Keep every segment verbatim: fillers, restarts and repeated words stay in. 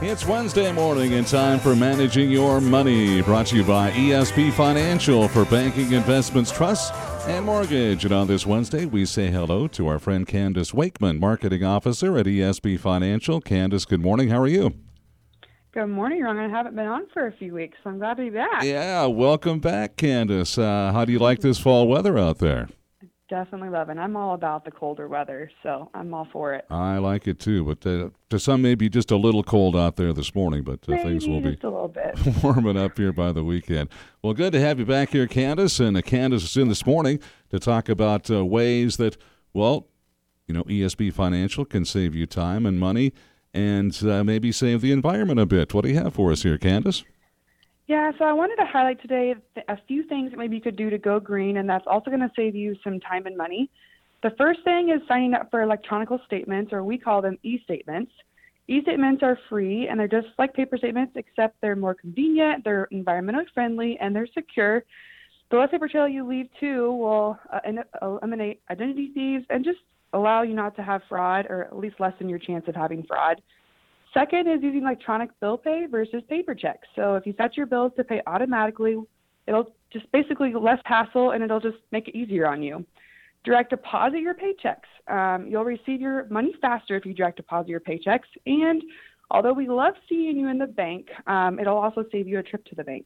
It's Wednesday morning and time for Managing Your Money, brought to you by E S P Financial for banking, investments, trusts, and mortgage. And on this Wednesday, we say hello to our friend Candace Wakeman, Marketing Officer at E S P Financial. Candace, good morning. How are you? Good morning, Ron. I haven't been on for a few weeks, so I'm glad to be back. Yeah, welcome back, Candace. Uh, how do you like this fall weather out there? Definitely loving. I'm all about the colder weather, so I'm all for it. I like it too, but uh, to some maybe just a little cold out there this morning, but uh, Maybe things will just be a little bit. warming up here by the weekend. Well, good to have you back here, Candace. And uh, Candace is in this morning to talk about uh, ways that, well, you know, E S P Financial can save you time and money and uh, maybe save the environment a bit. What do you have for us here, Candace? Yeah, so I wanted to highlight today a few things that maybe you could do to go green, and that's also going to save you some time and money. The first thing is signing up for electronic statements, or we call them e-statements. E-statements are free, and they're just like paper statements, except they're more convenient, they're environmentally friendly, and they're secure. The less paper trail you leave, too, will uh, eliminate identity thieves and just allow you not to have fraud, or at least lessen your chance of having fraud. Second is using electronic bill pay versus paper checks. So if you set your bills to pay automatically, it'll just basically less hassle, and it'll just make it easier on you. Direct deposit your paychecks. Um, you'll receive your money faster if you direct deposit your paychecks. And although we love seeing you in the bank, um, it'll also save you a trip to the bank.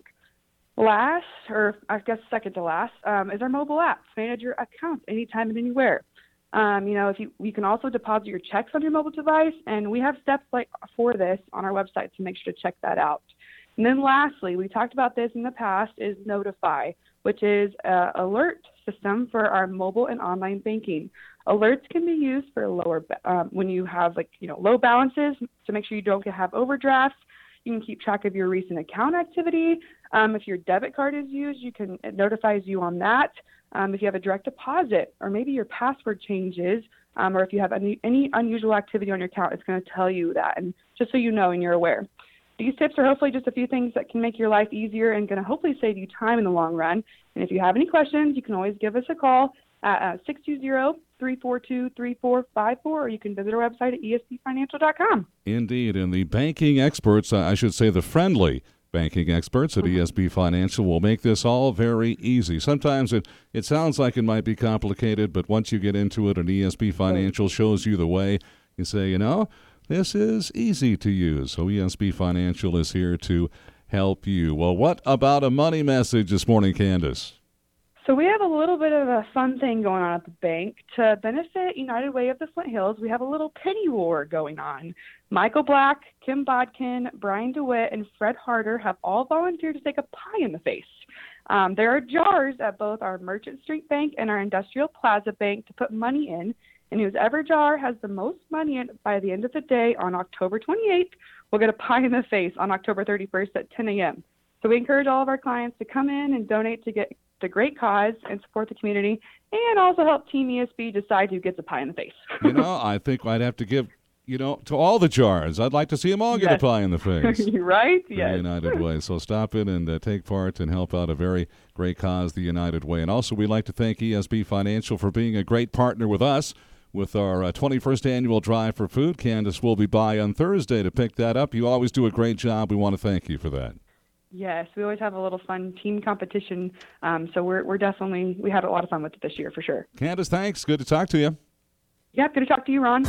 Last, or I guess second to last, um, is our mobile apps. Manage your accounts anytime and anywhere. Um, you know, if you, you can also deposit your checks on your mobile device, and we have steps like for this on our website, so make sure to check that out. And then lastly, we talked about this in the past, is Notify, which is an alert system for our mobile and online banking. Alerts can be used for lower um, when you have like you know low balances to make sure you don't have overdrafts. You can keep track of your recent account activity. Um, if your debit card is used, you can it notifies you on that. Um, if you have a direct deposit, or maybe your password changes, um, or if you have any, any unusual activity on your account, it's going to tell you that, and just so you know and you're aware. These tips are hopefully just a few things that can make your life easier and going to hopefully save you time in the long run. And if you have any questions, you can always give us a call at uh, six two zero, three four two, three four five four, or you can visit our website at E S P financial dot com. Indeed, and the banking experts, I should say the friendly banking experts at mm-hmm. E S P Financial will make this all very easy. Sometimes it, it sounds like it might be complicated, but once you get into it and E S P Financial shows you the way, you say, you know, this is easy to use. So E S P Financial is here to help you. Well, what about a money message this morning, Candace? So we have a little bit of a fun thing going on at the bank. To benefit United Way of the Flint Hills, we have a little penny war going on. Michael Black, Kim Bodkin, Brian DeWitt, and Fred Harder have all volunteered to take a pie in the face. Um, there are jars at both our Merchant Street Bank and our Industrial Plaza Bank to put money in, and whoever jar has the most money in by the end of the day on October twenty-eighth will get a pie in the face on October thirty-first at ten a.m. So we encourage all of our clients to come in and donate to get the great cause and support the community, and also help Team E S P decide who gets a pie in the face. You know, I think I'd have to give, you know, to all the jars. I'd like to see them all get yes. a pie in the face. Right? The Yes. United Way. So stop in and uh, take part and help out a very great cause, the United Way. And also we'd like to thank E S P Financial for being a great partner with us with our uh, twenty-first annual Drive for Food. Candace will be by on Thursday to pick that up. You always do a great job. We want to thank you for that. Yes, we always have a little fun team competition, um, so we're we're definitely, we had a lot of fun with it this year for sure. Candace, thanks. Good to talk to you. Yeah, good to talk to you, Ron.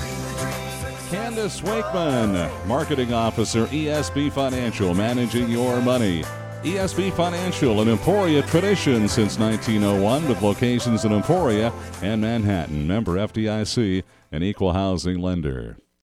Candace Wakeman, Marketing Officer, E S P Financial, managing your money. E S P Financial, an Emporia tradition since nineteen oh one with locations in Emporia and Manhattan. Member F D I C, an equal housing lender.